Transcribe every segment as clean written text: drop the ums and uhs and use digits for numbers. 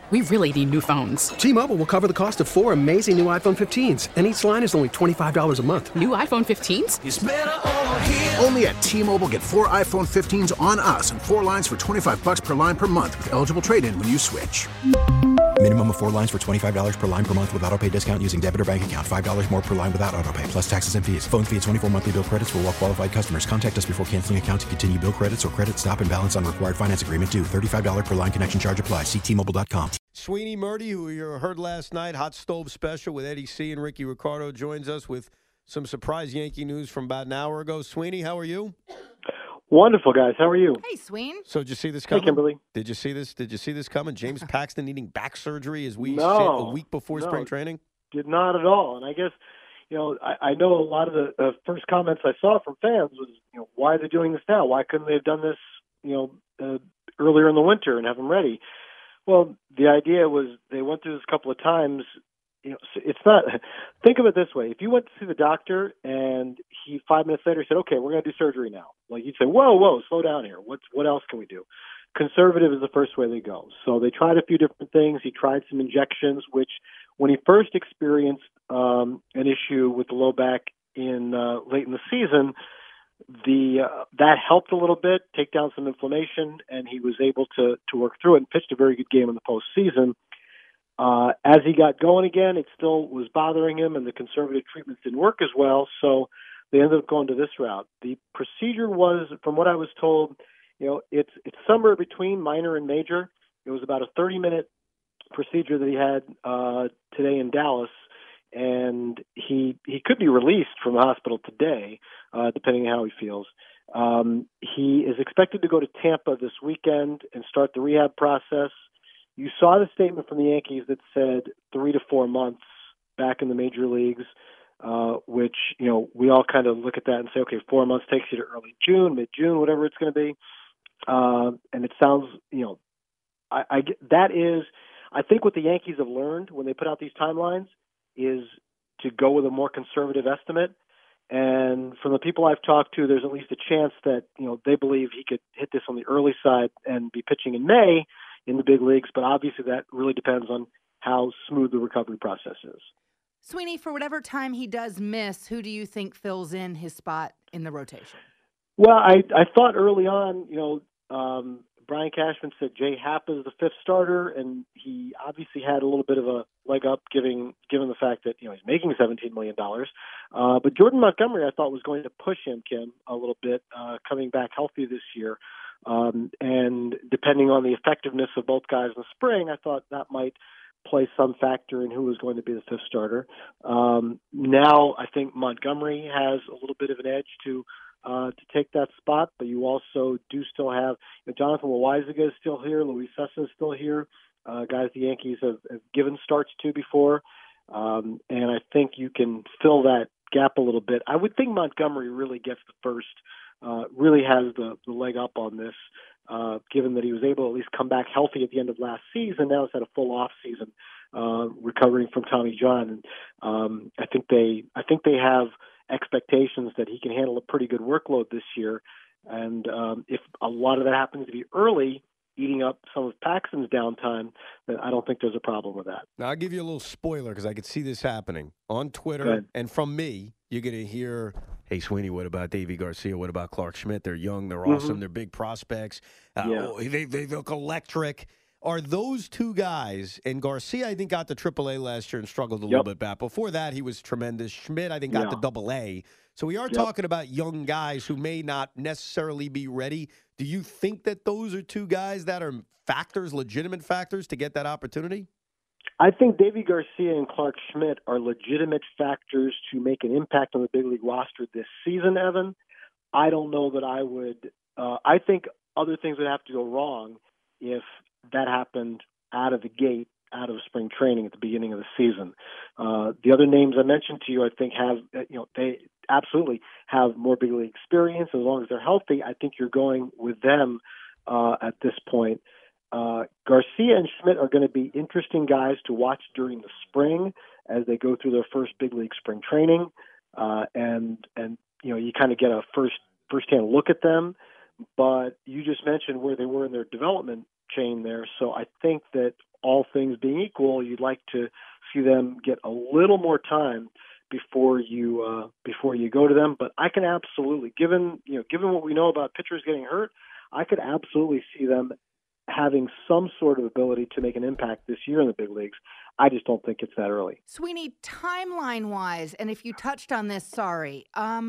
We really need new phones. T-Mobile will cover the cost of 4 amazing new iPhone 15s, and each line is only $25 a month. New iPhone 15s? It's better over here. Only at T-Mobile, get 4 iPhone 15s on us and 4 lines for $25 per line per month with eligible trade-in when you switch. Minimum of 4 lines for $25 per line per month with autopay discount using debit or bank account. $5 more per line without autopay, plus taxes and fees. Phone fee at 24 monthly bill credits for well-qualified customers. Contact us before canceling account to continue bill credits or credit stop and balance on required finance agreement due. $35 per line connection charge applies. See T-Mobile.com. Sweeny Murdy, who you heard last night, Hot Stove Special with Eddie C. and Ricky Ricardo, joins us with some surprise Yankee news from about an hour ago. Sweeney, how are you? Wonderful, guys. How are you? Hey, Sween. So did you see this coming? Hey, Kimberly. Did you see this? Did you see this coming? James Paxton needing back surgery as we sit No. a week before spring training? Did not at all. And I guess, I know a lot of the first comments I saw from fans was, why are they doing this now? Why couldn't they have done this, earlier in the winter and have him ready? Well, the idea was they went through this a couple of times. It's not. Think of it this way: if you went to see the doctor and he 5 minutes later said, "Okay, we're going to do surgery now," like you'd say, "Whoa, slow down here. What else can we do?" Conservative is the first way they go. So they tried a few different things. He tried some injections, which when he first experienced an issue with the low back in late in the season, that helped a little bit, take down some inflammation, and he was able to work through it and pitched a very good game in the postseason. As he got going again, it still was bothering him, and the conservative treatments didn't work as well, so they ended up going to this route. The procedure was, from what I was told, it's somewhere between minor and major. It was about a 30-minute procedure that he had today in Dallas, and he could be released from the hospital today, depending on how he feels. He is expected to go to Tampa this weekend and start the rehab process. You saw the statement from the Yankees that said 3 to 4 months back in the major leagues, which, we all kind of look at that and say, okay, 4 months takes you to early June, mid-June, whatever it's going to be. And it sounds, I think what the Yankees have learned when they put out these timelines is to go with a more conservative estimate. And from the people I've talked to, there's at least a chance that, they believe he could hit this on the early side and be pitching in May in the big leagues, but obviously that really depends on how smooth the recovery process is. Sweeney, for whatever time he does miss, who do you think fills in his spot in the rotation? Well, I thought early on, Brian Cashman said Jay Happ is the fifth starter, and he obviously had a little bit of a leg up given the fact that, he's making $17 million. But Jordan Montgomery, I thought, was going to push him, Kim, a little bit, coming back healthy this year. And depending on the effectiveness of both guys in the spring, I thought that might play some factor in who was going to be the fifth starter. Now I think Montgomery has a little bit of an edge to take that spot, but you also do still have Jonathan Loaisiga is still here, Luis Cessa is still here, guys the Yankees have given starts to before, and I think you can fill that gap a little bit. I would think Montgomery really gets the first. Really has the leg up on this, given that he was able to at least come back healthy at the end of last season. Now he's had a full off season, recovering from Tommy John. And I think they have expectations that he can handle a pretty good workload this year. And if a lot of that happens to be early, eating up some of Paxton's downtime, then I don't think there's a problem with that. Now, I'll give you a little spoiler because I could see this happening on Twitter and from me. You're going to hear, hey, Sweeney, what about Davy Garcia? What about Clark Schmidt? They're young. They're awesome. They're big prospects. They look electric. Are those two guys, and Garcia, I think, got to AAA last year and struggled a little bit back. Before that, he was tremendous. Schmidt, I think, got to AA. So we are talking about young guys who may not necessarily be ready. Do you think that those are two guys that are factors, legitimate factors, to get that opportunity? I think Davy Garcia and Clark Schmidt are legitimate factors to make an impact on the big league roster this season, Evan. I don't know that I would I think other things would have to go wrong if that happened out of the gate, out of spring training at the beginning of the season. The other names I mentioned to you, I think they absolutely have more big league experience. As long as they're healthy, I think you're going with them at this point. Garcia and Schmidt are going to be interesting guys to watch during the spring as they go through their first big league spring training. And you kind of get a firsthand look at them. But you just mentioned where they were in their development chain there. So I think that all things being equal, you'd like to see them get a little more time before you go to them. But I can absolutely, given what we know about pitchers getting hurt, I could absolutely see them having some sort of ability to make an impact this year in the big leagues. I just don't think it's that early. Sweeney, timeline-wise, and if you touched on this, sorry.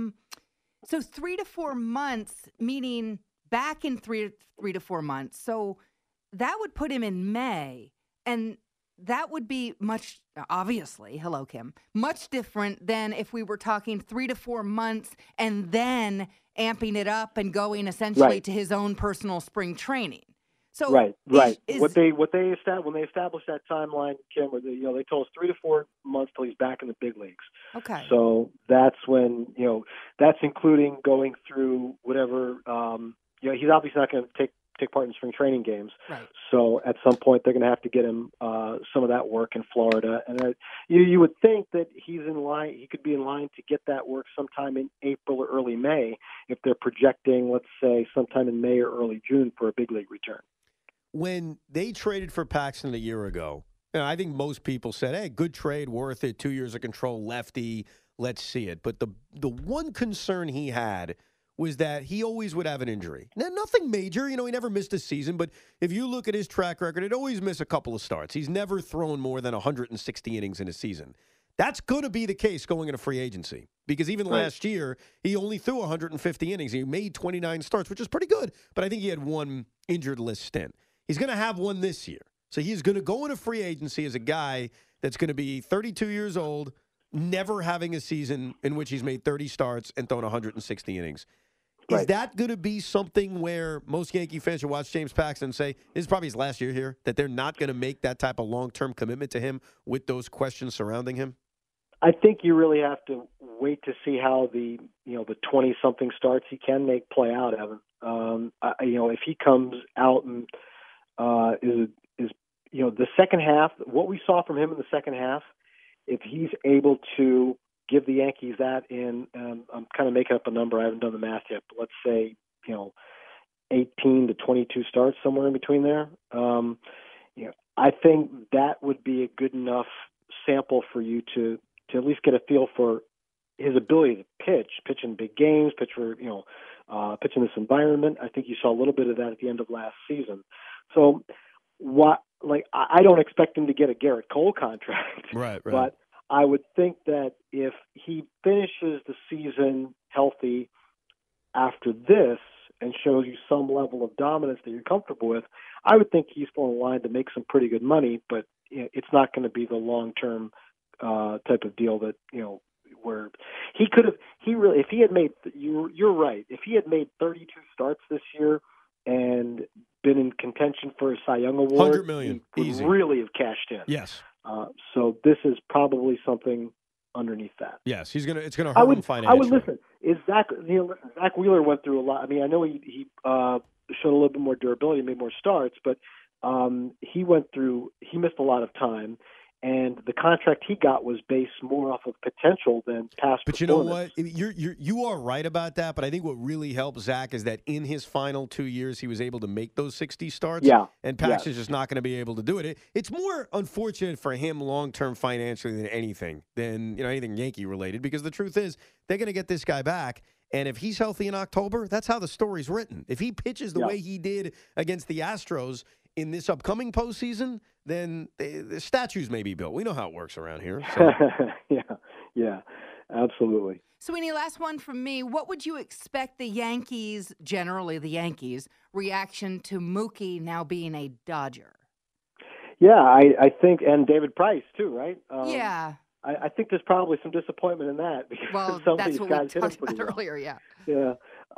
So 3 to 4 months, meaning back in 3 to 4 months. So that would put him in May, and that would be obviously, hello, Kim, much different than if we were talking 3 to 4 months and then amping it up and going essentially to his own personal spring training. So right. When they established that timeline, Kim, they told us 3 to 4 months till he's back in the big leagues. Okay. So that's when that's including going through whatever. He's obviously not going to take part in spring training games. Right. So at some point they're going to have to get him some of that work in Florida, and you would think that he's in line. He could be in line to get that work sometime in April or early May if they're projecting, let's say, sometime in May or early June for a big league return. When they traded for Paxton a year ago, I think most people said, hey, good trade, worth it, 2 years of control, lefty, let's see it. But the one concern he had was that he always would have an injury. Now, nothing major. He never missed a season. But if you look at his track record, he'd always miss a couple of starts. He's never thrown more than 160 innings in a season. That's going to be the case going into free agency because even last year, he only threw 150 innings. He made 29 starts, which is pretty good. But I think he had one injured list stint. He's going to have one this year. So he's going to go into free agency as a guy that's going to be 32 years old, never having a season in which he's made 30 starts and thrown 160 innings. Is that going to be something where most Yankee fans should watch James Paxton and say, this is probably his last year here, that they're not going to make that type of long-term commitment to him with those questions surrounding him? I think you really have to wait to see how the 20-something starts he can make play out, Evan. If he comes out and is the second half, what we saw from him in the second half, if he's able to give the Yankees that in, I'm kind of making up a number, I haven't done the math yet, but let's say, 18 to 22 starts, somewhere in between there. I think that would be a good enough sample for you to at least get a feel for his ability to pitch in big games, pitch in this environment. I think you saw a little bit of that at the end of last season. So I don't expect him to get a Garrett Cole contract. Right. But I would think that if he finishes the season healthy after this and shows you some level of dominance that you're comfortable with, I would think he's still in line to make some pretty good money, but it's not going to be the long-term type of deal that, where he could have, if he had made, you're right, if he had made 32 starts this year and been in contention for a Cy Young Award, $100 million, he would easy. really have cashed in. Yes. So this is probably something underneath that. Yes, it's going to hurt him financially. I would listen. Zach Wheeler went through a lot. I mean, I know he showed a little bit more durability, made more starts, but he missed a lot of time. And the contract he got was based more off of potential than past performance. But you know what? You are right about that. But I think what really helped Zach is that in his final 2 years, he was able to make those 60 starts. Yeah. And Paxton's just not going to be able to do it. It's more unfortunate for him long-term financially than anything Yankee related. Because the truth is, they're going to get this guy back. And if he's healthy in October, that's how the story's written. If he pitches the way he did against the Astros in this upcoming postseason, then the statues may be built. We know how it works around here. So. Yeah, absolutely. Sweeney, last one from me. What would you expect the Yankees, reaction to Mookie now being a Dodger? Yeah, I think, and David Price too, right? Yeah. I think there's probably some disappointment in that because some of these guys hit him pretty well. Earlier, yeah. Yeah.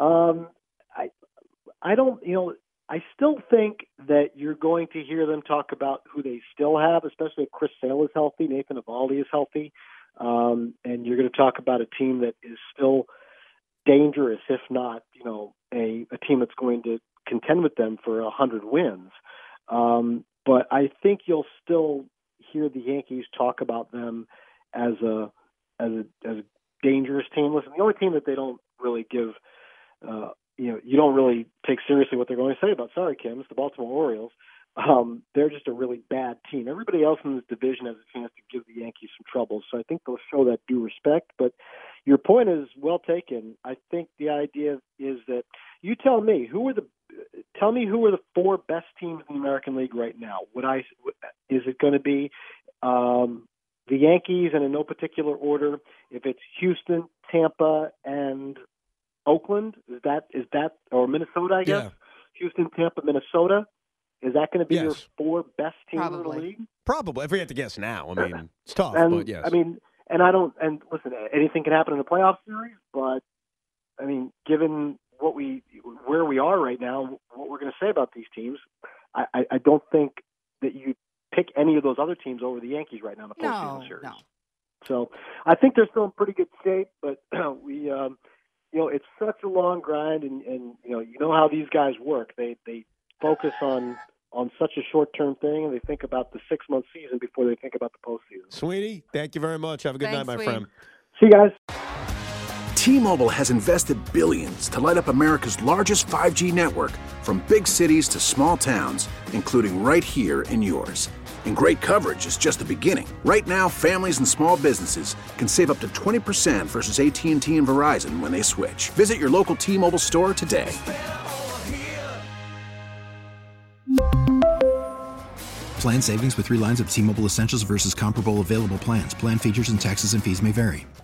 I don't, I still think that you're going to hear them talk about who they still have, especially if Chris Sale is healthy, Nathan Eovaldi is healthy, and you're going to talk about a team that is still dangerous, if not, a team that's going to contend with them for 100 wins. But I think you'll still hear the Yankees talk about them as a dangerous team. Listen, the only team that they don't really give you don't really take seriously what they're going to say about. Sorry, Kim, it's the Baltimore Orioles. they're just a really bad team. Everybody else in this division has a chance to give the Yankees some trouble, so I think they'll show that due respect. But your point is well taken. I think the idea is that you tell me who are the 4 best teams in the American League right now. Is it going to be the Yankees, and in no particular order? If it's Houston, Tampa, and Oakland, is that or Minnesota? I guess Houston, Tampa, Minnesota. Is that going to be your 4 best teams in the league? Probably. If we had to guess now, I mean, it's tough, but yes. I mean, and listen, anything can happen in a playoff series, but I mean, given where we are right now, what we're going to say about these teams, I don't think that you pick any of those other teams over the Yankees right now in the postseason series. No. So I think they're still in pretty good shape, but we, it's such a long grind, and you know how these guys work. They focus on such a short-term thing, and they think about the 6-month season before they think about the postseason. Sweetie, thank you very much. Have a good night, my friend. See you guys. T-Mobile has invested billions to light up America's largest 5G network, from big cities to small towns, including right here in yours. And great coverage is just the beginning. Right now, families and small businesses can save up to 20% versus AT&T and Verizon when they switch. Visit your local T-Mobile store today. Plan savings with 3 lines of T-Mobile Essentials versus comparable available plans. Plan features and taxes and fees may vary.